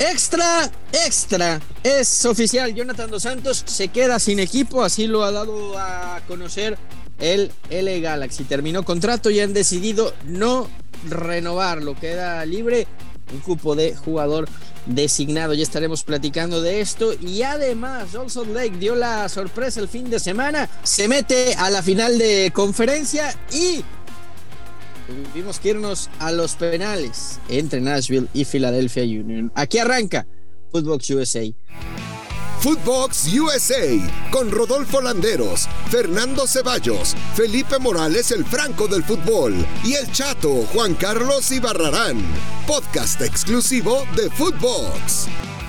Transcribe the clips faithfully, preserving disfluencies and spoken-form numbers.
Extra, extra, es oficial, Jonathan Dos Santos se queda sin equipo, así lo ha dado a conocer el L A Galaxy. Terminó contrato y han decidido no renovarlo, queda libre un cupo de jugador designado. Ya estaremos platicando de esto. Y además Real Salt Lake dio la sorpresa el fin de semana, se mete a la final de conferencia y tuvimos que irnos a los penales entre Nashville y Philadelphia Union. Aquí arranca Footbox U S A. Footbox U S A con Rodolfo Landeros, Fernando Ceballos, Felipe Morales, el Franco del fútbol, y el Chato Juan Carlos Ibarrarán. Podcast exclusivo de Footbox.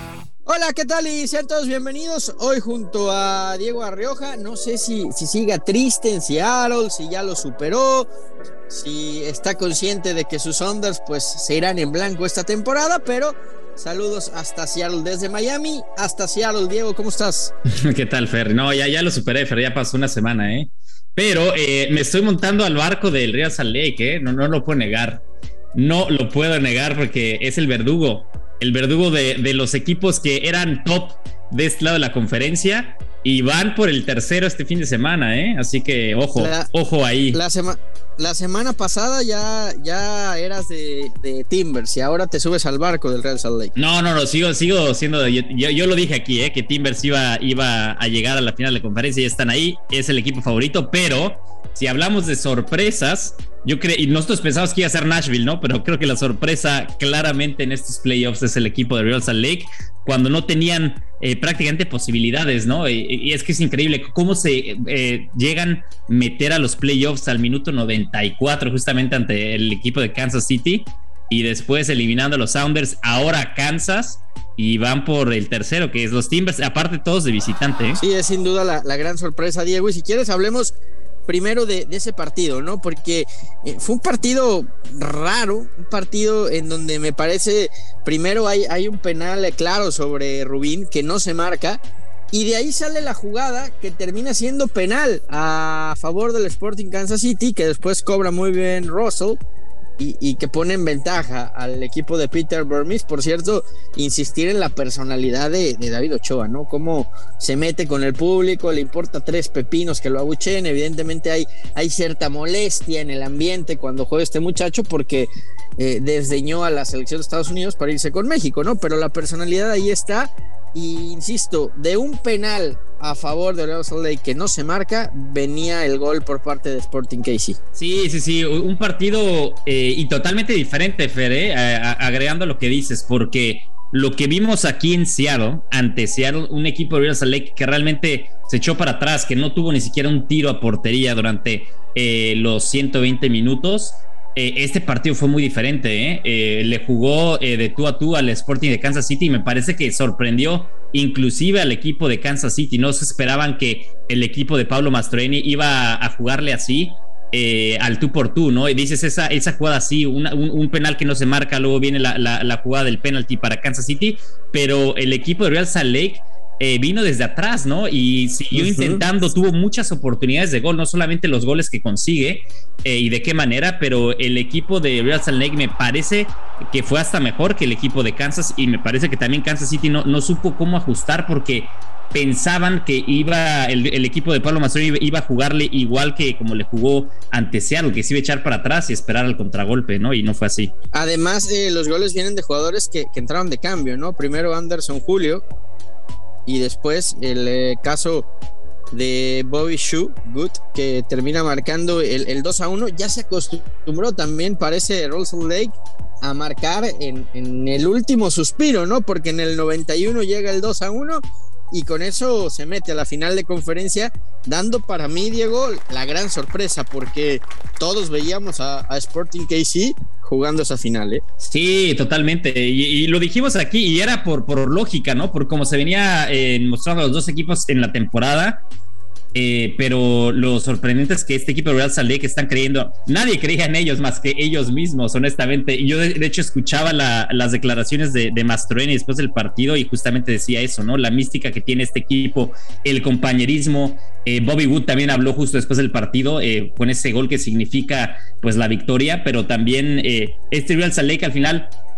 Hola, ¿qué tal? Y sean todos bienvenidos. Hoy junto a Diego Arrioja. No sé si, si siga triste en Seattle, si ya lo superó, si está consciente de que sus Sounders pues se irán en blanco esta temporada, pero saludos hasta Seattle, desde Miami hasta Seattle. Diego, ¿cómo estás? ¿Qué tal, Fer? No, ya, ya lo superé, Fer, ya pasó una semana, ¿eh? Pero eh, me estoy montando al barco del Real Salt Lake, ¿eh? No, no lo puedo negar. No lo puedo negar porque es el verdugo. El verdugo de, de los equipos que eran top de este lado de la conferencia y van por el tercero este fin de semana, ¿eh? Así que ojo, la, ojo ahí. La, sema, la semana pasada ya, ya eras de, de Timbers y ahora te subes al barco del Real Salt Lake. No, no, no, sigo, sigo siendo. Yo, yo, yo lo dije aquí, ¿eh? Que Timbers iba, iba a llegar a la final de conferencia y están ahí. Es el equipo favorito, pero si hablamos de sorpresas, yo creo, y nosotros pensamos que iba a ser Nashville, ¿no? Pero creo que la sorpresa claramente en estos playoffs es el equipo de Real Salt Lake, cuando no tenían eh, prácticamente posibilidades, ¿no? Y, y es que es increíble cómo se eh, llegan a meter a los playoffs al minuto noventa y cuatro, justamente ante el equipo de Kansas City, y después eliminando a los Sounders, ahora Kansas, y van por el tercero, que es los Timbers, aparte todos de visitante, ¿eh? Sí, es sin duda la, la gran sorpresa, Diego, y si quieres hablemos primero de, de ese partido, ¿no? Porque eh, fue un partido raro, un partido en donde me parece, primero hay, hay un penal claro sobre Rubin que no se marca, y de ahí sale la jugada que termina siendo penal a favor del Sporting Kansas City, que después cobra muy bien Russell, Y, y que pone en ventaja al equipo de Peter Vermes. Por cierto, insistir en la personalidad de, de David Ochoa, ¿no? Cómo se mete con el público, le importa tres pepinos que lo abucheen. Evidentemente hay, hay cierta molestia en el ambiente cuando juega este muchacho porque eh, desdeñó a la selección de Estados Unidos para irse con México, ¿no? Pero la personalidad ahí está. Y insisto, de un penal a favor de Real Salt Lake que no se marca, venía el gol por parte de Sporting K C. Sí, sí, sí, un partido eh, y totalmente diferente, Fer, eh, a, a, agregando lo que dices, porque lo que vimos aquí en Seattle, ante Seattle, un equipo de Real Salt Lake que realmente se echó para atrás, que no tuvo ni siquiera un tiro a portería durante eh, los ciento veinte minutos. Eh, este partido fue muy diferente, ¿eh? Eh, le jugó eh, de tú a tú al Sporting de Kansas City y me parece que sorprendió inclusive al equipo de Kansas City. No se esperaban que el equipo de Pablo Mastroeni iba a jugarle así eh, al tú por tú, ¿no? Y dices esa, esa jugada así, una, un, un penal que no se marca, luego viene la, la, la jugada del penalti para Kansas City, pero el equipo de Real Salt Lake Eh, vino desde atrás, ¿no? Y siguió uh-huh. intentando, tuvo muchas oportunidades de gol, no solamente los goles que consigue eh, y de qué manera, pero el equipo de Real Salt Lake me parece que fue hasta mejor que el equipo de Kansas, y me parece que también Kansas City no, no supo cómo ajustar porque pensaban que iba el, el equipo de Pablo Mastroeni iba a jugarle igual que como le jugó ante Seattle, que se iba a echar para atrás y esperar al contragolpe, ¿no? Y no fue así. Además, eh, los goles vienen de jugadores que, que entraron de cambio, ¿no? Primero Anderson Julio, y después el eh, caso de Bobby Shue Good, que termina marcando el, el dos a uno. Ya se acostumbró también, parece, Real Salt Lake a marcar en, en el último suspiro, ¿no? Porque en el noventa y uno llega el dos a uno y con eso se mete a la final de conferencia, dando para mí, Diego, la gran sorpresa, porque todos veíamos a, a Sporting K C jugando esa final, ¿eh? Sí, totalmente, y, y lo dijimos aquí, y era por, por lógica, ¿no? Por cómo se venía eh, mostrando los dos equipos en la temporada. Eh, pero lo sorprendente es que este equipo de Real Salt Lake están creyendo, nadie creía en ellos más que ellos mismos, honestamente. Y yo de, de hecho escuchaba la, las declaraciones de, de Mastroeni después del partido y justamente decía eso, ¿no? La mística que tiene este equipo, el compañerismo. eh, Bobby Wood también habló justo después del partido eh, con ese gol que significa pues la victoria, pero también eh, este Real Salt Lake al final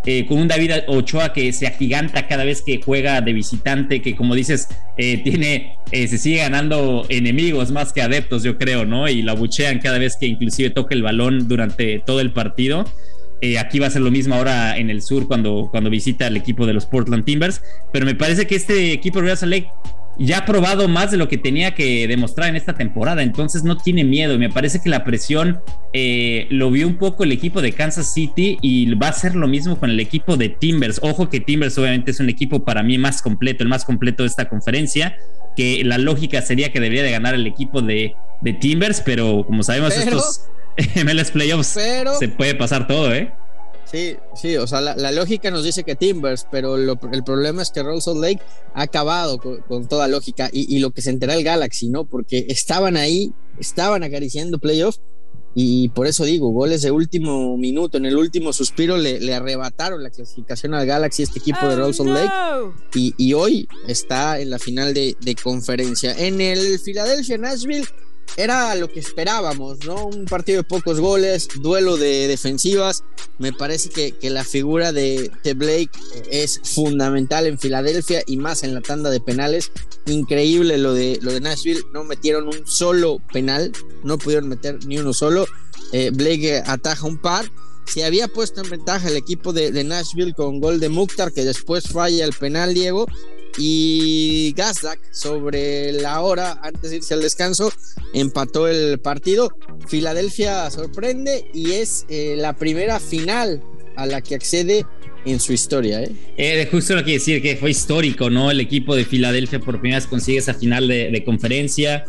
eh, con un David Ochoa que se agiganta cada vez que juega de visitante, que como dices, eh, tiene, eh, se sigue ganando enemigos más que adeptos, yo creo, ¿no? Y lo abuchean cada vez que inclusive toca el balón durante todo el partido. Eh, aquí va a ser lo mismo ahora en el sur cuando, cuando visita al equipo de los Portland Timbers, pero me parece que este equipo de Real Salt Lake ya ha probado más de lo que tenía que demostrar en esta temporada, entonces no tiene miedo. Me parece que la presión eh, lo vio un poco el equipo de Kansas City y va a ser lo mismo con el equipo de Timbers. Ojo que Timbers obviamente es un equipo para mí más completo, el más completo de esta conferencia, que la lógica sería que debería de ganar el equipo de, de Timbers, pero como sabemos pero, estos M L S Playoffs pero, se puede pasar todo, ¿eh? Sí, sí, o sea, la, la lógica nos dice que Timbers, pero lo, el problema es que Real Salt Lake ha acabado con, con toda lógica y, y lo que se entera el Galaxy, ¿no? Porque estaban ahí, estaban acariciando playoffs y por eso digo, goles de último minuto, en el último suspiro le, le arrebataron la clasificación al Galaxy, este equipo oh, de Real Salt Lake no. y, y hoy está en la final de, de conferencia. En el Philadelphia-Nashville era lo que esperábamos, ¿no? Un partido de pocos goles, duelo de defensivas. Me parece que, que la figura de, de Blake es fundamental en Filadelfia y más en la tanda de penales. Increíble lo de, lo de Nashville, no metieron un solo penal, no pudieron meter ni uno solo. Eh, Blake ataja un par. Se había puesto en ventaja el equipo de, de Nashville con gol de Mukhtar, que después falla el penal, Diego. Y Gazdak sobre la hora antes de irse al descanso empató el partido. Filadelfia sorprende y es eh, la primera final a la que accede en su historia, ¿eh? Eh, justo lo que decir que fue histórico, ¿no? El equipo de Filadelfia por primera vez consigue esa final de, de conferencia.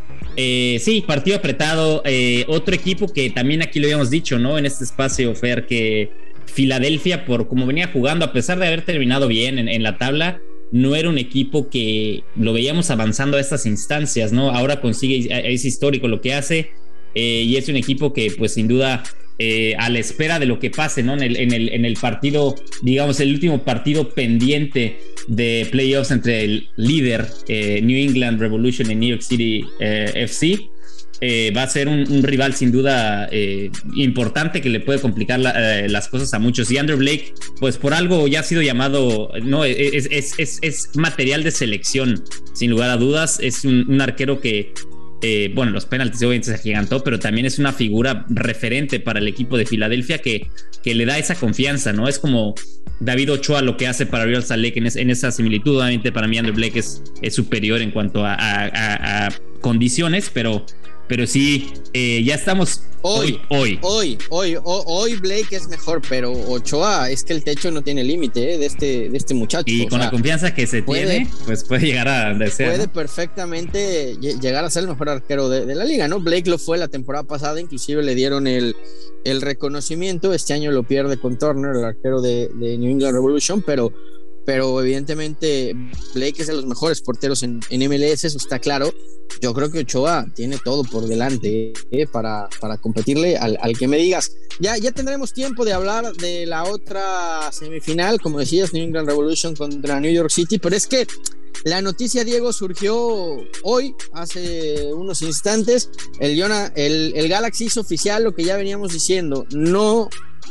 Eh, sí, partido apretado. Eh, otro equipo que también aquí lo habíamos dicho, ¿no? En este espacio, Fer, que Filadelfia, por como venía jugando, a pesar de haber terminado bien en, en la tabla, no era un equipo que lo veíamos avanzando a estas instancias, ¿no? Ahora consigue, es histórico lo que hace, eh, y es un equipo que, pues, sin duda, eh, a la espera de lo que pase, ¿no? En el, en el, en el partido, digamos, el último partido pendiente de playoffs entre el líder eh, New England Revolution y New York City eh, F C. Eh, va a ser un, un rival sin duda eh, importante que le puede complicar la, eh, las cosas a muchos. Y Andrew Blake, pues por algo ya ha sido llamado, no, es, es, es, es material de selección, sin lugar a dudas. Es un, un arquero que, eh, bueno, los penaltis obviamente se agigantó, pero también es una figura referente para el equipo de Filadelfia que, que le da esa confianza, ¿no? Es como David Ochoa lo que hace para Real Salt Lake en, es, en esa similitud. Obviamente para mí Andrew Blake es, es superior en cuanto a, a, a, a condiciones, pero Pero sí, eh, ya estamos hoy, hoy, hoy, hoy, hoy, hoy Blake es mejor, pero Ochoa es que el techo no tiene límite, ¿eh? de este, de este muchacho. Y con sea, la confianza que se puede, tiene, pues puede llegar a desear. Puede ¿no? perfectamente llegar a ser el mejor arquero de, de la liga, ¿no? Blake lo fue la temporada pasada, inclusive le dieron el, el reconocimiento. Este año lo pierde con Turner, el arquero de, de New England Revolution, pero pero evidentemente Blake es de los mejores porteros en, en M L S, eso está claro. Yo creo que Ochoa tiene todo por delante eh, para, para competirle al, al que me digas. Ya, ya tendremos tiempo de hablar de la otra semifinal, como decías, New England Revolution contra New York City, pero es que la noticia, Diego, surgió hoy, hace unos instantes. El, el, el Galaxy hizo oficial lo que ya veníamos diciendo, no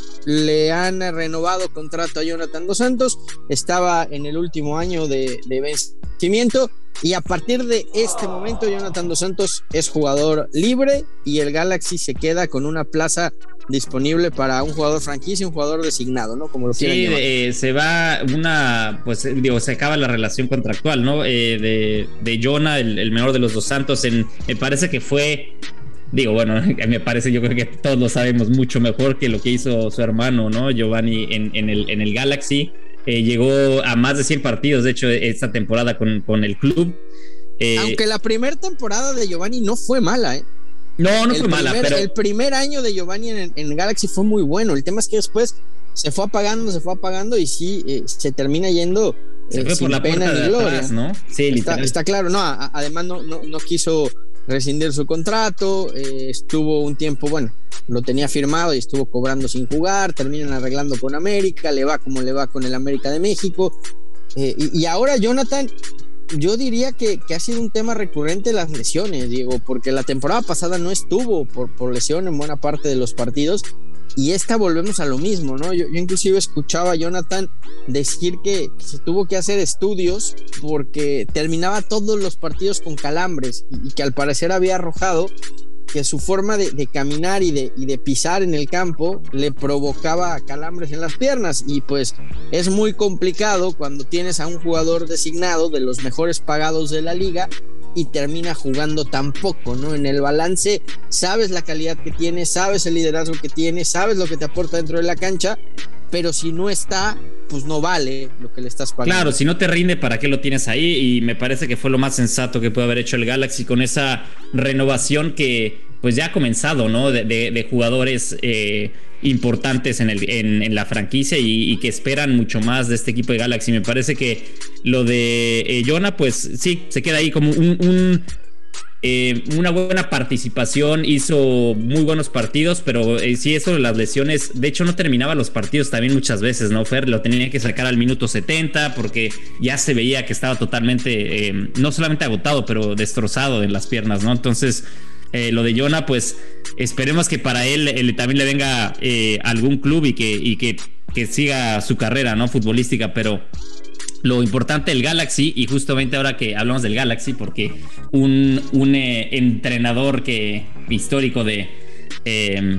le han renovado contrato a Jonathan Dos Santos, estaba en el último año de, de vencimiento y a partir de este momento Jonathan Dos Santos es jugador libre y el Galaxy se queda con una plaza disponible para un jugador franquicia, un jugador designado, ¿no? Como lo sí, eh, se va una, pues digo, se acaba la relación contractual, ¿no? Eh, de, de Jonah, el, el menor de los Dos Santos, en, me parece que fue... Digo, bueno, me parece, yo creo que todos lo sabemos mucho mejor que lo que hizo su hermano, ¿no? Giovanni en, en, el, en el Galaxy. Eh, llegó a más de cien partidos, de hecho, esta temporada con, con el club. Eh, Aunque la primera temporada de Giovanni no fue mala, ¿eh? No, no el fue primer, mala, pero... El primer año de Giovanni en, en Galaxy fue muy bueno. El tema es que después se fue apagando, se fue apagando y sí, eh, se termina yendo se eh, fue sin por la pena puerta ni de gloria, atrás, ¿no? Sí, está, literal. Está claro, no, a, además no, no, no quiso rescindir su contrato, eh, estuvo un tiempo, bueno, lo tenía firmado y estuvo cobrando sin jugar, terminan arreglando con América, le va como le va con el América de México, eh, y, y ahora Jonathan, yo diría que, que ha sido un tema recurrente las lesiones, Diego, porque la temporada pasada no estuvo por, por lesión en buena parte de los partidos, y esta volvemos a lo mismo, ¿no? Yo, yo inclusive escuchaba a Jonathan decir que, que se tuvo que hacer estudios porque terminaba todos los partidos con calambres y, y que al parecer había arrojado que su forma de, de caminar y de, y de pisar en el campo le provocaba calambres en las piernas, y pues es muy complicado cuando tienes a un jugador designado de los mejores pagados de la liga y termina jugando tan poco, ¿no? En el balance sabes la calidad que tiene, sabes el liderazgo que tiene, sabes lo que te aporta dentro de la cancha, pero si no está, pues no vale lo que le estás pagando. Claro, si no te rinde, ¿para qué lo tienes ahí? Y me parece que fue lo más sensato que puede haber hecho el Galaxy con esa renovación que pues ya ha comenzado, ¿no? De, de, de jugadores eh, importantes en, el, en, en la franquicia y, y que esperan mucho más de este equipo de Galaxy. Me parece que lo de eh, Jonah, pues sí, se queda ahí como un... un Eh, una buena participación, hizo muy buenos partidos, pero eh, sí, eso de las lesiones, de hecho no terminaba los partidos también muchas veces, ¿no, Fer? Lo tenía que sacar al minuto setenta porque ya se veía que estaba totalmente, eh, no solamente agotado, pero destrozado en las piernas, ¿no? Entonces, eh, lo de Jonah, pues esperemos que para él, él también le venga eh, algún club y que, y que, que siga su carrera, ¿no? Futbolística, pero lo importante del Galaxy, y justamente ahora que hablamos del Galaxy, porque un, un eh, entrenador que histórico de eh,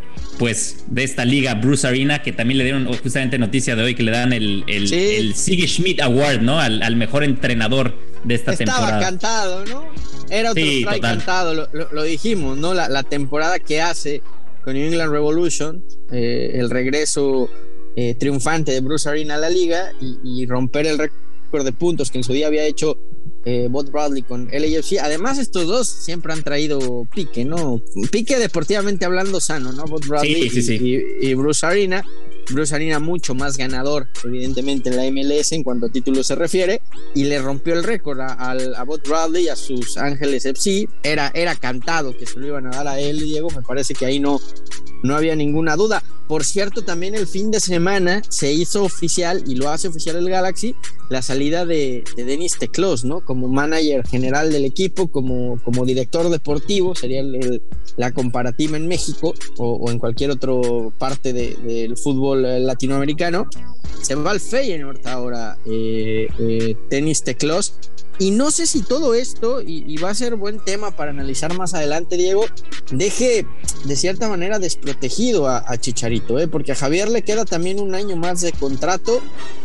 pues de esta liga, Bruce Arena, que también le dieron justamente noticia de hoy que le dan el, el, sí. el Sigi Schmidt Award, ¿no? Al, al mejor entrenador de esta Estaba temporada. Estaba cantado, ¿no? Era otro sí, try cantado, lo, lo, lo dijimos, ¿no? La, la temporada que hace con New England Revolution, eh, el regreso Eh, triunfante de Bruce Arena a la liga y, y romper el récord de puntos que en su día había hecho eh, Bob Bradley con L A F C. Además, estos dos siempre han traído pique, ¿no? Pique deportivamente hablando sano, ¿no? Bob Bradley sí, sí, sí. Y, y, y Bruce Arena. Bruce Arena mucho más ganador, evidentemente, en la M L S en cuanto a títulos se refiere, y le rompió el récord a, a, a Bob Bradley y a sus Ángeles F C. Era, era cantado que se lo iban a dar a él, Diego. Me parece que ahí no, no había ninguna duda. Por cierto, también el fin de semana se hizo oficial, y lo hace oficial el Galaxy, la salida de, de Denis Teclos, ¿no? Como manager general del equipo, como, como director deportivo, sería el, el, la comparativa en México o, o en cualquier otra parte de, del fútbol latinoamericano. Se va al Feyenoord ahora eh, eh, Denis Teclos. Y no sé si todo esto, y, y va a ser buen tema para analizar más adelante, Diego, deje de cierta manera desprotegido a, a Chicharito, ¿eh? Porque a Javier le queda también un año más de contrato.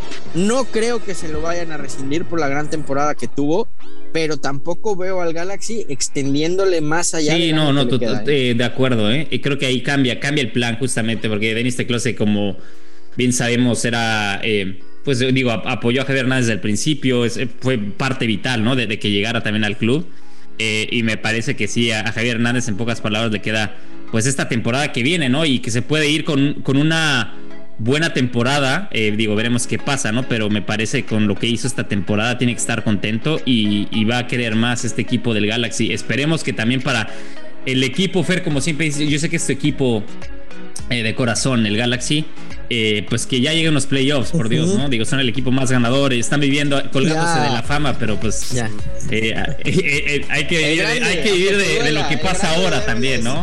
No creo que se lo vayan a rescindir por la gran temporada que tuvo, pero tampoco veo al Galaxy extendiéndole más allá. Sí, no, no, tú, queda, ¿eh? de acuerdo, ¿eh? Y creo que ahí cambia, cambia el plan justamente, porque Denis Teclos, como bien sabemos, era... Eh, pues digo, apoyó a Javier Hernández desde el principio, es, fue parte vital, ¿no? De, de que llegara también al club, eh, y me parece que sí, a, a Javier Hernández, en pocas palabras, le queda pues esta temporada que viene, ¿no? Y que se puede ir con, con una buena temporada, eh, digo, veremos qué pasa, ¿no? Pero me parece que con lo que hizo esta temporada tiene que estar contento y, y va a querer más este equipo del Galaxy. Esperemos que también para el equipo, Fer, como siempre dice, yo sé que este equipo eh, de corazón, el Galaxy, Eh, pues que ya lleguen los playoffs, por Dios, ¿no? Digo, son el equipo más ganador, están viviendo, colgándose ya de la fama, pero pues eh, eh, eh, hay que vivir, grande, hay que vivir de, duela, de lo que pasa ahora también, ¿no?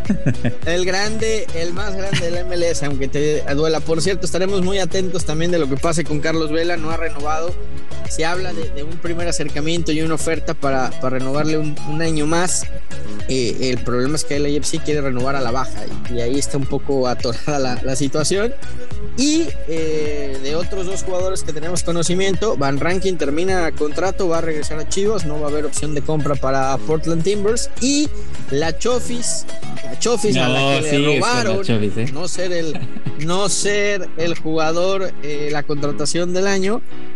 El grande, el más grande del M L S, aunque te duela. Por cierto, estaremos muy atentos también de lo que pase con Carlos Vela. No ha renovado. Se habla de, de un primer acercamiento y una oferta para, para renovarle un, un año más. Eh, el problema es que el L A F C quiere renovar a la baja y, y ahí está un poco atorada la, la situación. Y eh, de otros dos jugadores que tenemos conocimiento, Van Rankin termina contrato, va a regresar a Chivas, no va a haber opción de compra para Portland Timbers. Y la Chofis, la Chofis no, a la que sí, le robaron Chofis, ¿eh? no ser el no ser el jugador, eh, la contratación del año.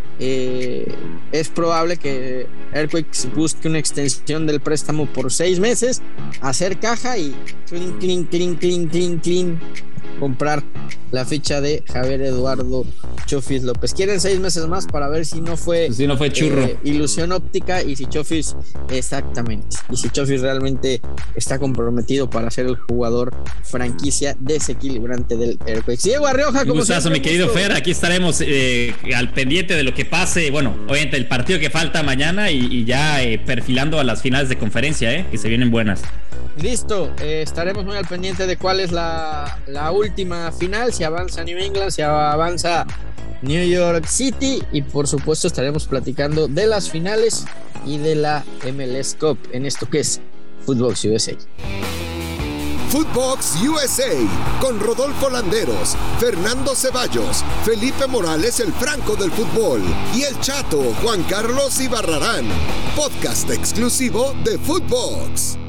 Eh, es probable que Earthquakes busque una extensión del préstamo por seis meses, hacer caja y clean, clean, clean, clean, clean, clean, comprar la ficha de Javier Eduardo Chofis López. Quieren seis meses más para ver si no fue, si no fue churro. Eh, ilusión óptica y si Chofis, exactamente, y si Chofis realmente está comprometido para ser el jugador franquicia desequilibrante del Earthquakes. Diego Arrioja, como un gustazo, mi querido Fer, aquí estaremos eh, al pendiente de lo que pase, bueno, obviamente el partido que falta mañana y, y ya eh, perfilando a las finales de conferencia, eh, que se vienen buenas. Listo, eh, estaremos muy al pendiente de cuál es la, la última final, si avanza New England, si avanza New York City, y por supuesto estaremos platicando de las finales y de la M L S Cup en esto que es Footbox U S A. Footbox U S A con Rodolfo Landeros, Fernando Ceballos, Felipe Morales el Franco del fútbol y el Chato Juan Carlos Ibarrarán. Podcast exclusivo de Footbox.